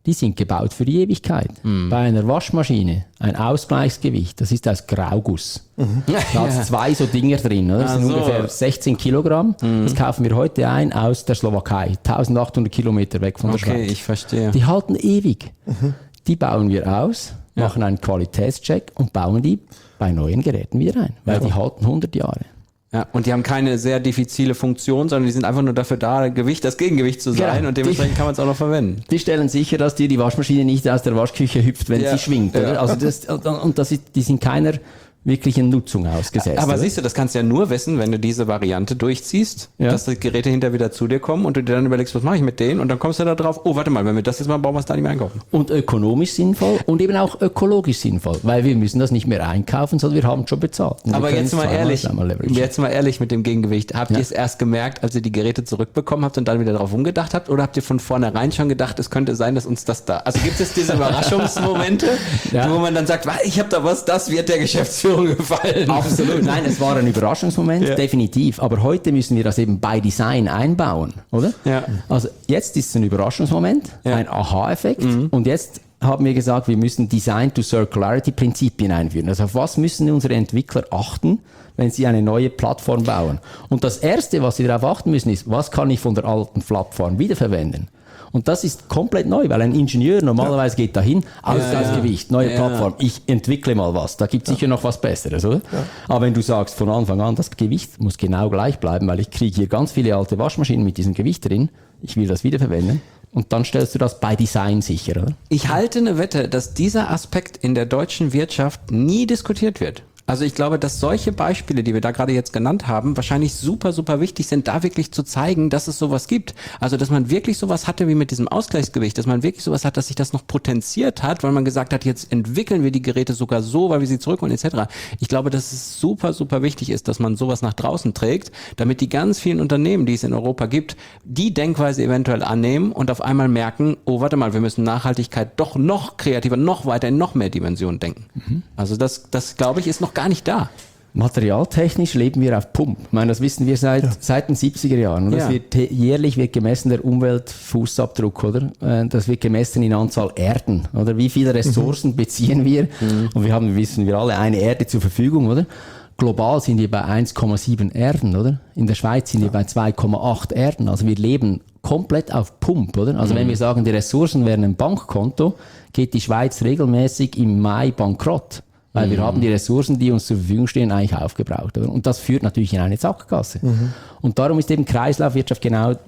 die sind gebaut für die Ewigkeit. Mhm. Bei einer Waschmaschine, ein Ausgleichsgewicht, das ist aus Grauguss. Mhm. Da hat es zwei so Dinger drin, oder? Das sind so. ungefähr sechzehn Kilogramm. Mhm. Das kaufen wir heute ein aus der Slowakei, eintausendachthundert Kilometer weg von der okay, Schweiz. Okay, ich verstehe. Die halten ewig. Mhm. Die bauen wir aus, ja. machen einen Qualitätscheck und bauen die bei neuen Geräten wieder ein, weil ja. die halten hundert Jahre. Ja, und die haben keine sehr diffizile Funktion, sondern die sind einfach nur dafür da, Gewicht, das Gegengewicht zu sein ja, und dementsprechend die, kann man es auch noch verwenden. Die stellen sicher, dass dir die Waschmaschine nicht aus der Waschküche hüpft, wenn ja, sie schwingt. Oder? Ja. Also das, und das ist, die sind keiner wirklichen Nutzung ausgesetzt. Aber oder? Siehst du, das kannst du ja nur wissen, wenn du diese Variante durchziehst, ja. dass die Geräte hinterher wieder zu dir kommen und du dir dann überlegst, was mache ich mit denen und dann kommst du da drauf, oh warte mal, wenn wir das jetzt mal bauen, was da nicht mehr einkaufen. Und ökonomisch sinnvoll und eben auch ökologisch sinnvoll, weil wir müssen das nicht mehr einkaufen, sondern wir haben schon bezahlt. Und aber jetzt mal ehrlich, jetzt mal ehrlich mit dem Gegengewicht, habt ja. ihr es erst gemerkt, als ihr die Geräte zurückbekommen habt und dann wieder darauf umgedacht habt oder habt ihr von vornherein schon gedacht, es könnte sein, dass uns das da, also gibt es diese Überraschungsmomente, ja. wo man dann sagt, ich habe da was, das wird der Geschäftsführung gefallen. Absolut. Nein, es war ein Überraschungsmoment, ja. definitiv. Aber heute müssen wir das eben by Design einbauen, oder? Ja. Also jetzt ist es ein Überraschungsmoment, ja. ein Aha-Effekt. Mhm. Und jetzt haben wir gesagt, wir müssen Design-to-Circularity-Prinzipien einführen. Also auf was müssen unsere Entwickler achten, wenn sie eine neue Plattform bauen? Und das Erste, was sie darauf achten müssen, ist, was kann ich von der alten Plattform wiederverwenden? Und das ist komplett neu, weil ein Ingenieur normalerweise ja. geht dahin, Ausgleichsgewicht, neue ja. Plattform, ich entwickle mal was, da gibt es ja. sicher noch was Besseres, oder? Ja. Aber wenn du sagst von Anfang an, das Gewicht muss genau gleich bleiben, weil ich kriege hier ganz viele alte Waschmaschinen mit diesem Gewicht drin, ich will das wiederverwenden. Und dann stellst du das by Design sicher, oder? Ich halte eine Wette, dass dieser Aspekt in der deutschen Wirtschaft nie diskutiert wird. Also ich glaube, dass solche Beispiele, die wir da gerade jetzt genannt haben, wahrscheinlich super, super wichtig sind, da wirklich zu zeigen, dass es sowas gibt. Also dass man wirklich sowas hatte wie mit diesem Ausgleichsgewicht, dass man wirklich sowas hat, dass sich das noch potenziert hat, weil man gesagt hat, jetzt entwickeln wir die Geräte sogar so, weil wir sie zurückholen et cetera. Ich glaube, dass es super, super wichtig ist, dass man sowas nach draußen trägt, damit die ganz vielen Unternehmen, die es in Europa gibt, die Denkweise eventuell annehmen und auf einmal merken, oh, warte mal, wir müssen Nachhaltigkeit doch noch kreativer, noch weiter in noch mehr Dimensionen denken. Mhm. Also das, das glaube ich, ist noch gar nicht da. Materialtechnisch leben wir auf Pump. Ich meine, das wissen wir seit, ja. seit den siebziger Jahren. Ja. Das wird, jährlich wird gemessen der Umweltfußabdruck, oder? Das wird gemessen in Anzahl Erden, oder? Wie viele Ressourcen mhm. beziehen wir? Mhm. Und wir haben, wissen wir alle, eine Erde zur Verfügung, oder? Global sind wir bei eins Komma sieben Erden, oder? In der Schweiz sind ja. wir bei zwei Komma acht Erden. Also wir leben komplett auf Pump, oder? Also mhm. wenn wir sagen, die Ressourcen wären ein Bankkonto, geht die Schweiz regelmäßig im Mai bankrott. Weil mhm. wir haben die Ressourcen, die uns zur Verfügung stehen, eigentlich aufgebraucht. Oder? Und das führt natürlich in eine Sackgasse. Mhm. Und darum ist eben Kreislaufwirtschaft genau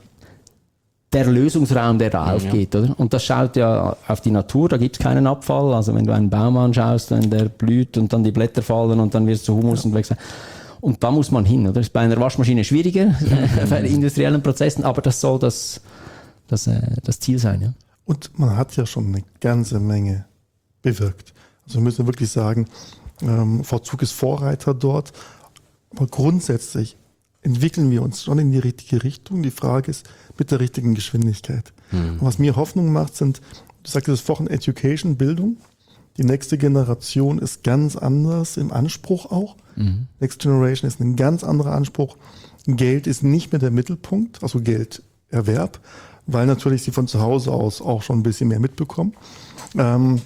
der Lösungsraum, der da ja, aufgeht. Ja. Oder? Und das schaut ja auf die Natur, da gibt es keinen Abfall. Also wenn du einen Baum anschaust, wenn der blüht und dann die Blätter fallen und dann wird es zu Humus ja. und weg. Und da muss man hin. Oder? Das ist bei einer Waschmaschine schwieriger, bei industriellen Prozessen, aber das soll das, das, das Ziel sein. Ja. Und man hat ja schon eine ganze Menge bewirkt. Also wir müssen wirklich sagen, ähm, V-Zug ist Vorreiter dort. Aber grundsätzlich entwickeln wir uns schon in die richtige Richtung. Die Frage ist mit der richtigen Geschwindigkeit. Mhm. Und was mir Hoffnung macht, sind, du sagtest es vorhin, Education, Bildung. Die nächste Generation ist ganz anders im Anspruch auch. Mhm. Next Generation ist ein ganz anderer Anspruch. Geld ist nicht mehr der Mittelpunkt, also Gelderwerb, weil natürlich sie von zu Hause aus auch schon ein bisschen mehr mitbekommen. Ähm,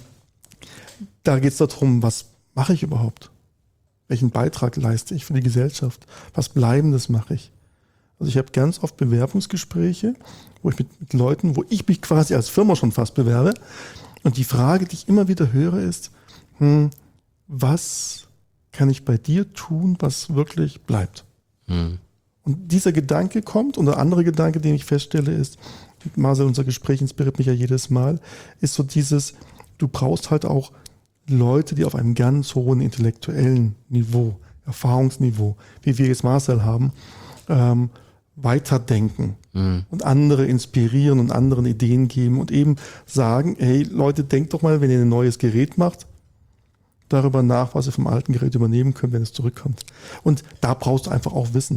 Da geht es darum, was mache ich überhaupt? Welchen Beitrag leiste ich für die Gesellschaft? Was Bleibendes mache ich? Also ich habe ganz oft Bewerbungsgespräche, wo ich mit, mit Leuten, wo ich mich quasi als Firma schon fast bewerbe. Und die Frage, die ich immer wieder höre, ist, hm, was kann ich bei dir tun, was wirklich bleibt? Hm. Und dieser Gedanke kommt, und der andere Gedanke, den ich feststelle, ist, Marcel, unser Gespräch inspiriert mich ja jedes Mal, ist so dieses, du brauchst halt auch Leute, die auf einem ganz hohen intellektuellen Niveau, Erfahrungsniveau, wie wir jetzt Marcel haben, ähm, weiterdenken mhm. und andere inspirieren und anderen Ideen geben und eben sagen, hey Leute, denkt doch mal, wenn ihr ein neues Gerät macht, darüber nach, was ihr vom alten Gerät übernehmen könnt, wenn es zurückkommt. Und da brauchst du einfach auch Wissen.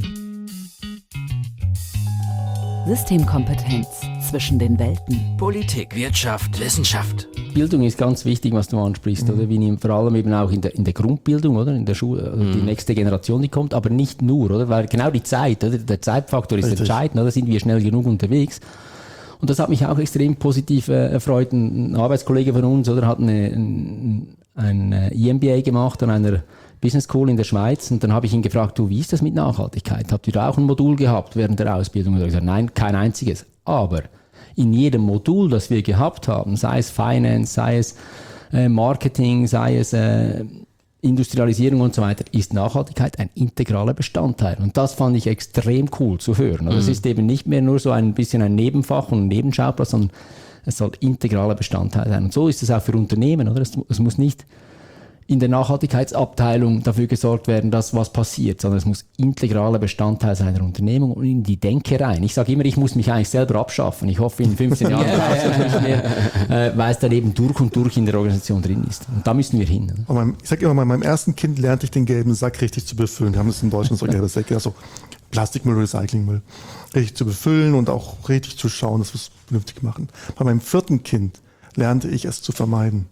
Systemkompetenz zwischen den Welten. Politik, Wirtschaft, Wissenschaft. Bildung ist ganz wichtig, was du ansprichst, mhm. oder? Wie vor allem eben auch in der, in der Grundbildung, oder? In der Schule, mhm. die nächste Generation, die kommt, aber nicht nur, oder? Weil genau die Zeit, oder? Der Zeitfaktor ist Richtig. entscheidend, oder? Sind wir schnell genug unterwegs? Und das hat mich auch extrem positiv äh, erfreut. Ein Arbeitskollege von uns, oder, hat eine, ein, ein E M B A gemacht an einer Business School in der Schweiz. Und dann habe ich ihn gefragt, du, wie ist das mit Nachhaltigkeit? Habt ihr da auch ein Modul gehabt während der Ausbildung? Und er hat gesagt, nein, kein einziges. Aber in jedem Modul, das wir gehabt haben, sei es Finance, sei es äh, Marketing, sei es äh, Industrialisierung und so weiter, ist Nachhaltigkeit ein integraler Bestandteil. Und das fand ich extrem cool zu hören. Also mhm. es ist eben nicht mehr nur so ein bisschen ein Nebenfach und ein Nebenschauplatz, sondern es soll integraler Bestandteil sein. Und so ist es auch für Unternehmen, oder? Es, es muss nicht in der Nachhaltigkeitsabteilung dafür gesorgt werden, dass was passiert, sondern es muss integraler Bestandteil seiner Unternehmung und in die Denke rein. Ich sage immer, ich muss mich eigentlich selber abschaffen. Ich hoffe, in fünfzehn Jahren brauche ich das nicht mehr, äh, weil es dann eben durch und durch in der Organisation drin ist. Und da müssen wir hin. Ne? Ich sage immer, bei meinem ersten Kind lernte ich den gelben Sack richtig zu befüllen. Wir haben das in Deutschland so gelbe Säcke, also Plastikmüll, Recyclingmüll, richtig zu befüllen und auch richtig zu schauen, dass wir es vernünftig machen. Bei meinem vierten Kind lernte ich es zu vermeiden.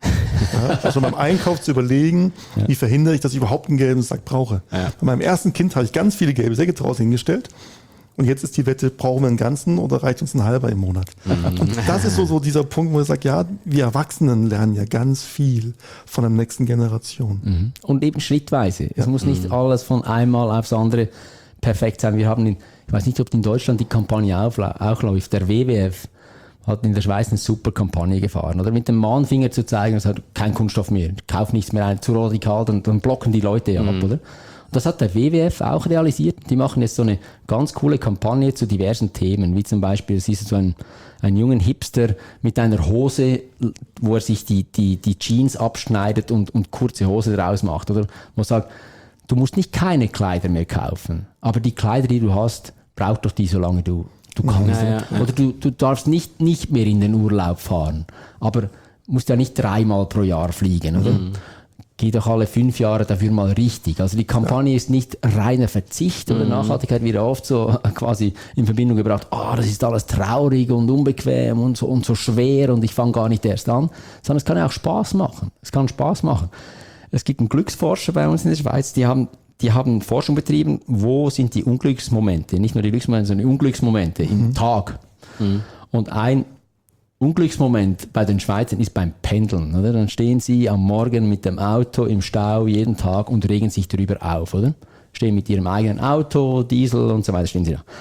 Ja, also beim Einkauf zu überlegen, ja. wie verhindere ich, dass ich überhaupt einen gelben Sack brauche. Ja. Bei meinem ersten Kind habe ich ganz viele gelbe Säcke draußen hingestellt und jetzt ist die Wette, brauchen wir einen ganzen oder reicht uns ein halber im Monat? Mhm. Und das ist so, so dieser Punkt, wo ich sage, ja, wir Erwachsenen lernen ja ganz viel von der nächsten Generation. Mhm. Und eben schrittweise. Es ja. muss nicht mhm. alles von einmal aufs andere perfekt sein. Wir haben, in, ich weiß nicht, ob in Deutschland die Kampagne auch, auch läuft, der W W F hat in der Schweiz eine super Kampagne gefahren. Oder mit dem Mahnfinger zu zeigen, es hat kein Kunststoff mehr, kauf nichts mehr ein, zu radikal, dann, dann blocken die Leute ja mm. ab, oder? Und das hat der W W F auch realisiert. Die machen jetzt so eine ganz coole Kampagne zu diversen Themen, wie zum Beispiel, siehst du so einen, einen jungen Hipster mit einer Hose, wo er sich die, die, die Jeans abschneidet und, und kurze Hose draus macht, oder? Wo er sagt, du musst nicht keine Kleider mehr kaufen, aber die Kleider, die du hast, brauch doch die, solange du Du kannst, ja, ja, ja. Oder du, du darfst nicht, nicht mehr in den Urlaub fahren, aber musst ja nicht dreimal pro Jahr fliegen, oder? Mhm. Geh doch alle fünf Jahre dafür mal richtig. Also die Kampagne ja. ist nicht reiner Verzicht oder mhm. Nachhaltigkeit, wird oft so quasi in Verbindung gebracht, ah, oh, das ist alles traurig und unbequem und so, und so schwer und ich fange gar nicht erst an, sondern es kann ja auch Spaß machen. Es kann Spaß machen. Es gibt einen Glücksforscher bei uns in der Schweiz, die haben Die haben Forschung betrieben, wo sind die Unglücksmomente, nicht nur die Glücksmomente, sondern die Unglücksmomente mhm. im Tag. Mhm. Und ein Unglücksmoment bei den Schweizern ist beim Pendeln. Oder? Dann stehen sie am Morgen mit dem Auto im Stau jeden Tag und regen sich darüber auf. Oder? Stehen mit ihrem eigenen Auto, Diesel und so weiter, stehen sie da.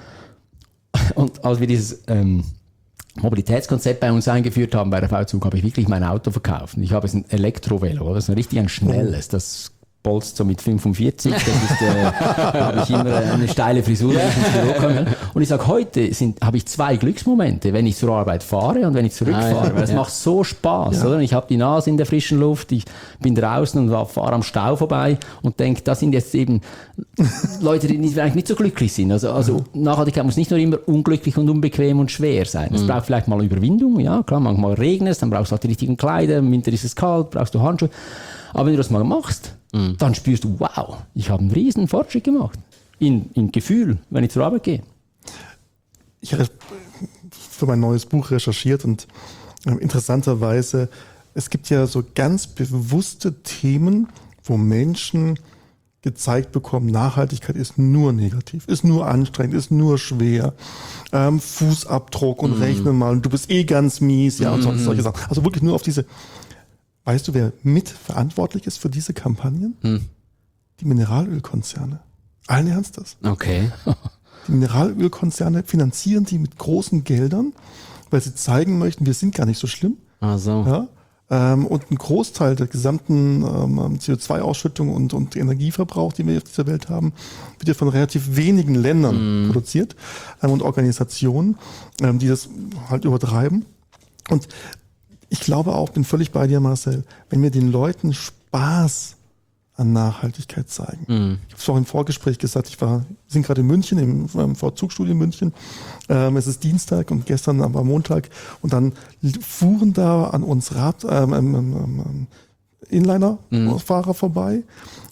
Und als wir dieses ähm, Mobilitätskonzept bei uns eingeführt haben, bei der V-Zug, habe ich wirklich mein Auto verkauft. Ich habe es ein Elektrovelo, oder? Das ist ein richtig ein schnelles, das bolzt so mit fünfundvierzig, das ist, äh, habe ich immer eine steile Frisur, wenn ich ins Büro komme. Und ich sage, heute sind, habe ich zwei Glücksmomente, wenn ich zur Arbeit fahre und wenn ich zurückfahre, ah, ja, weil es ja. macht so Spaß, ja. oder? Ich habe die Nase in der frischen Luft, ich bin draußen und fahre am Stau vorbei und denke, das sind jetzt eben Leute, die nicht, eigentlich nicht so glücklich sind. Also, also Nachhaltigkeit muss nicht nur immer unglücklich und unbequem und schwer sein. Es mhm. braucht vielleicht mal Überwindung, ja klar, manchmal regnet es, dann brauchst du auch die richtigen Kleider, im Winter ist es kalt, brauchst du Handschuhe. Aber wenn du das mal machst, mhm. dann spürst du, wow, ich habe einen riesen Fortschritt gemacht. In, in Gefühl, wenn ich zur Arbeit gehe. Ich habe für mein neues Buch recherchiert und äh, interessanterweise, es gibt ja so ganz bewusste Themen, wo Menschen gezeigt bekommen, Nachhaltigkeit ist nur negativ, ist nur anstrengend, ist nur schwer. Ähm, Fußabdruck und mm. rechne mal, und du bist eh ganz mies, ja, mm. und so, solche Sachen. Also wirklich nur auf diese. Weißt du, wer mitverantwortlich ist für diese Kampagnen? Mm. Die Mineralölkonzerne. Allen Ernstes. Okay. Die Mineralölkonzerne finanzieren die mit großen Geldern, weil sie zeigen möchten, wir sind gar nicht so schlimm. Ach so. Ja. Und ein Großteil der gesamten ähm, C O zwei Ausschüttung und, und Energieverbrauch, die wir auf dieser Welt haben, wird ja von relativ wenigen Ländern mm. produziert ähm, und Organisationen, ähm, die das halt übertreiben. Und ich glaube auch, bin völlig bei dir, Marcel, wenn wir den Leuten Spaß an Nachhaltigkeit zeigen. Mm. Ich habe es auch im Vorgespräch gesagt, ich war, wir sind gerade in München, im, im V-Zug-Studio in München. Ähm, es ist Dienstag und gestern war Montag und dann fuhren da an uns Rad, ähm, ähm, ähm, Inliner-Fahrer mm. vorbei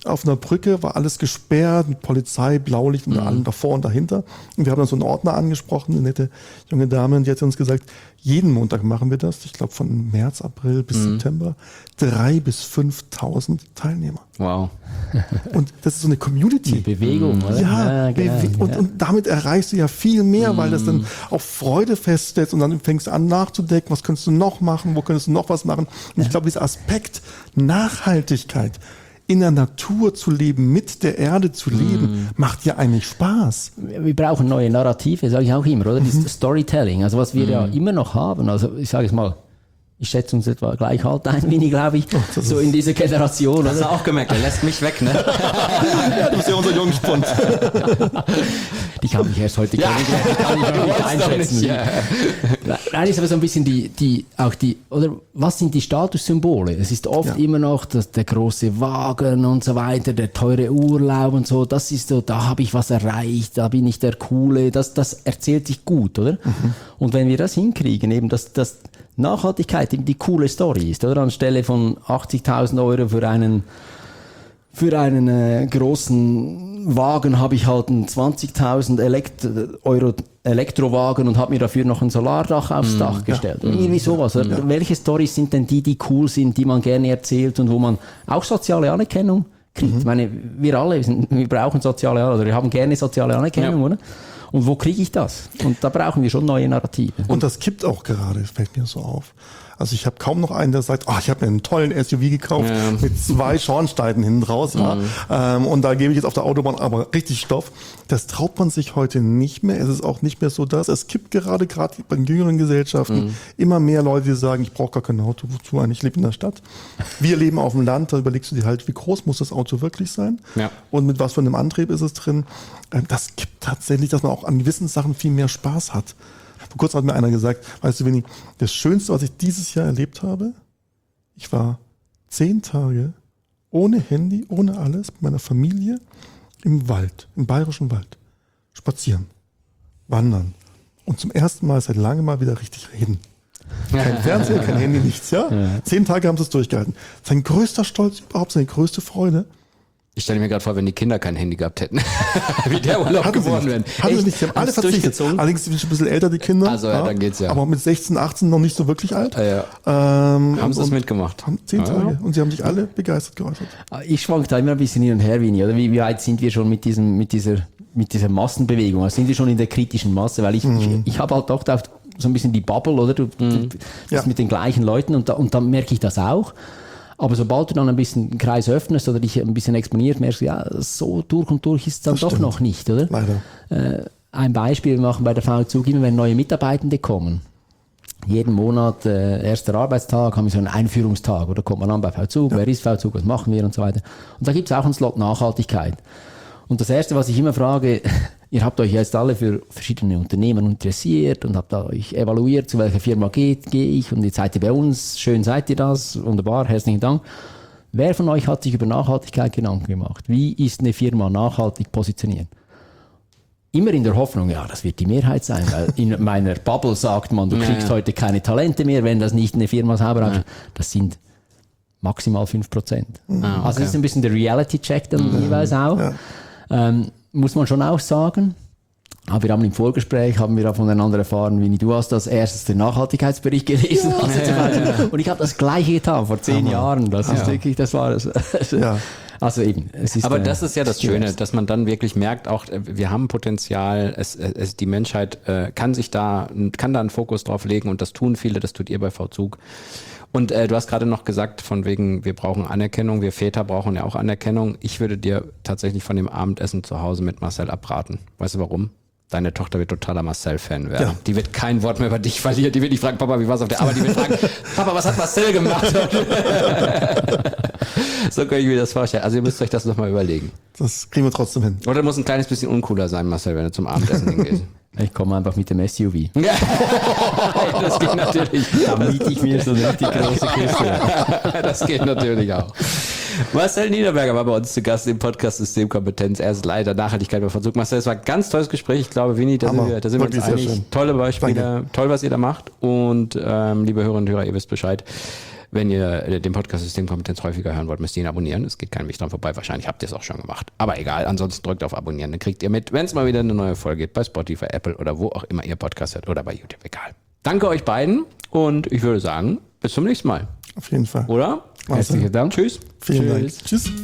auf einer Brücke, war alles gesperrt, mit Polizei, Blaulicht und mhm. allem davor und dahinter. Und wir haben dann so einen Ordner angesprochen, eine nette junge Dame, und die hat uns gesagt, jeden Montag machen wir das, ich glaube von März, April bis mhm. September, drei bis fünftausend Teilnehmer. Wow. Und das ist so eine Community. Die Bewegung, oder? Ja, ja genau, Bewe- und, ja. und damit erreichst du ja viel mehr, Mhm. weil das dann auf Freude festsetzt und dann fängst du an nachzudenken, was könntest du noch machen, wo könntest du noch was machen. Und ich glaube, dieser Aspekt Nachhaltigkeit, in der Natur zu leben, mit der Erde zu leben, mm. macht ja eigentlich Spaß. Wir brauchen neue Narrative, sage ich auch immer, oder? Mhm. Das Storytelling, also was wir mm. ja immer noch haben, also ich sage es mal, ich schätze uns etwa gleich alt ein wenig, glaube ich, oh, so in dieser Generation. Hast du auch gemerkt, er lässt mich weg, ne? Ja, du bist ja unser Jungspund. Die kann mich erst heute kennengelernt, die kann ich noch nicht einschätzen. Nicht, ja. Nein, ist aber so ein bisschen die, die, auch die, oder was sind die Statussymbole? Es ist oft ja. immer noch das, der große Wagen und so weiter, der teure Urlaub und so, das ist so, da habe ich was erreicht, da bin ich der Coole, das, das erzählt sich gut, oder? Mhm. Und wenn wir das hinkriegen, eben, dass, dass Nachhaltigkeit eben die coole Story ist, oder? Anstelle von achtzigtausend Euro für einen, für einen äh, großen Wagen habe ich halt einen zwanzigtausend Elekt- Euro Elektrowagen und habe mir dafür noch ein Solardach aufs mm, Dach gestellt. Ja. Irgendwie sowas. Oder? Ja. Welche Storys sind denn die, die cool sind, die man gerne erzählt und wo man auch soziale Anerkennung kriegt? Mhm. Ich meine, wir alle, wir, sind, wir brauchen soziale Anerkennung, oder wir haben gerne soziale Anerkennung, ja. oder? Und wo kriege ich das? Und da brauchen wir schon neue Narrative. Und das kippt auch gerade, das fällt mir so auf. Also ich habe kaum noch einen, der sagt, oh, ich habe mir einen tollen S U V gekauft ja. mit zwei Schornsteinen hinten draus. Ja. Mhm. Ähm, und da gebe ich jetzt auf der Autobahn aber richtig Stoff. Das traut man sich heute nicht mehr. Es ist auch nicht mehr so das. Es kippt gerade, gerade bei den jüngeren Gesellschaften, mhm. immer mehr Leute, die sagen, ich brauche gar kein Auto, wozu eigentlich, ich lebe in der Stadt. Wir leben auf dem Land, da überlegst du dir halt, wie groß muss das Auto wirklich sein? Ja. Und mit was für einem Antrieb ist es drin? Das gibt tatsächlich, dass man auch an gewissen Sachen viel mehr Spaß hat. Vor kurzem hat mir einer gesagt, weißt du, Winnie, das Schönste, was ich dieses Jahr erlebt habe, ich war zehn Tage ohne Handy, ohne alles, mit meiner Familie im Wald, im bayerischen Wald, spazieren, wandern und zum ersten Mal seit langem mal wieder richtig reden. Kein Fernseher, kein Handy, nichts, ja? ja. Zehn Tage haben sie es durchgehalten. Sein größter Stolz überhaupt, seine größte Freude. Ich stelle mir gerade vor, wenn die Kinder kein Handy gehabt hätten, wie der Urlaub geworden wäre. Hatten sie nicht, sie haben alle verzichtet. Allerdings sind sie schon ein bisschen älter, die Kinder. Also ja, ja, dann geht's ja. Aber mit sechzehn, achtzehn noch nicht so wirklich alt. Ja, ja. Ähm, haben sie es mitgemacht. Haben zehn Tage. Ja. Und sie haben sich alle begeistert geäußert. Ich schwank da immer ein bisschen hin und her, Winnie, oder? Wie, wie weit sind wir schon mit diesem, mit dieser, mit dieser Massenbewegung? Also sind wir schon in der kritischen Masse? Weil ich, mhm. ich, ich habe halt doch so ein bisschen die Bubble, oder? Du, mhm. das ja. mit den gleichen Leuten und da, und da merke ich das auch. Aber sobald du dann ein bisschen den Kreis öffnest oder dich ein bisschen exponierst, merkst du, ja, so durch und durch ist es dann das doch stimmt. noch nicht, oder? Leider. Äh, ein Beispiel, wir machen bei der V Zug immer, wenn neue Mitarbeitende kommen. Jeden Monat, äh, erster Arbeitstag, haben wir so einen Einführungstag, oder kommt man an bei V Zug, ja. wer ist V Zug, was machen wir und so weiter. Und da gibt es auch einen Slot Nachhaltigkeit. Und das Erste, was ich immer frage, ihr habt euch jetzt alle für verschiedene Unternehmen interessiert und habt euch evaluiert, zu welcher Firma geht, gehe ich und jetzt seid ihr bei uns, schön seid ihr das, wunderbar, herzlichen Dank. Wer von euch hat sich über Nachhaltigkeit Gedanken gemacht? Wie ist eine Firma nachhaltig positioniert? Immer in der Hoffnung, ja, das wird die Mehrheit sein, weil in meiner Bubble sagt man, du kriegst ja. heute keine Talente mehr, wenn das nicht eine Firma sauber hat. Ja. Das sind maximal fünf Prozent. Ah, okay. Also das ist ein bisschen der Reality-Check dann mhm. jeweils auch. Ja. Ähm, muss man schon auch sagen. Aber wir haben im Vorgespräch haben wir voneinander erfahren, wie du hast als erstes den Nachhaltigkeitsbericht gelesen ja. hast. Ja. Und ich habe das Gleiche getan vor zehn ja. Jahren. Das ja. ist wirklich, das war es. Ja. Also eben. Es ist Aber eine, das ist ja das Schöne, dass man dann wirklich merkt, auch wir haben Potenzial. Es, es, die Menschheit äh, kann sich da, kann da einen Fokus drauf legen und das tun viele. Das tut ihr bei V Zug. Und äh, du hast gerade noch gesagt, von wegen, wir brauchen Anerkennung, wir Väter brauchen ja auch Anerkennung. Ich würde dir tatsächlich von dem Abendessen zu Hause mit Marcel abraten. Weißt du warum? Deine Tochter wird totaler Marcel-Fan werden. Ja. Die wird kein Wort mehr über dich verlieren. Die wird nicht fragen, Papa, wie war's auf der Arbeit? Die wird fragen, Papa, was hat Marcel gemacht? So kann ich mir das vorstellen. Also ihr müsst euch das nochmal überlegen. Das kriegen wir trotzdem hin. Oder muss ein kleines bisschen uncooler sein, Marcel, wenn du zum Abendessen hingehst. Ich komme einfach mit dem S U V. Ja, das geht natürlich. Da miete ich mir so eine richtig große Kiste. Das geht natürlich auch. Marcel Niederberger war bei uns zu Gast im Podcast Systemkompetenz. Er ist Leiter Nachhaltigkeit bei V Zug. Marcel, es war ein ganz tolles Gespräch. Ich glaube, Winnie, da sind wir, da sind wir uns einig. Tolle Beispiele, Danke. Toll, was ihr da macht. Und ähm, liebe Hörerinnen und Hörer, ihr wisst Bescheid. Wenn ihr den Podcast Systemkompetenz häufiger hören wollt, müsst ihr ihn abonnieren. Es geht kein Weg dran vorbei. Wahrscheinlich habt ihr es auch schon gemacht. Aber egal, ansonsten drückt auf Abonnieren. Dann kriegt ihr mit, wenn es mal wieder eine neue Folge gibt, bei Spotify, Apple oder wo auch immer ihr Podcast hört oder bei YouTube. Egal. Danke euch beiden und ich würde sagen, bis zum nächsten Mal. Auf jeden Fall. Oder? Herzlichen Dank. Tschüss. Vielen Tschüss. Dank. Tschüss.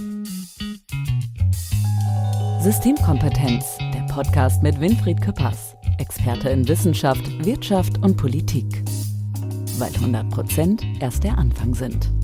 Systemkompetenz, der Podcast mit Winfried Küppers, Experte in Wissenschaft, Wirtschaft und Politik. Weil hundert Prozent erst der Anfang sind.